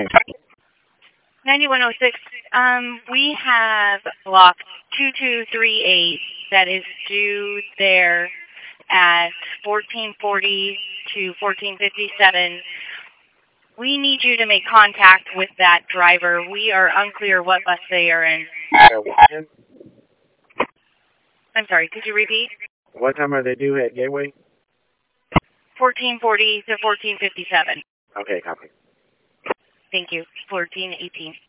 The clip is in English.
9106. We have block 2238 that is due there at 1440 to 1457. We need you to make contact with that driver. We are unclear what bus they are in. I'm sorry, could you repeat? What time are they due at Gateway? 1440 to 1457. Okay, copy. Thank you. 1418.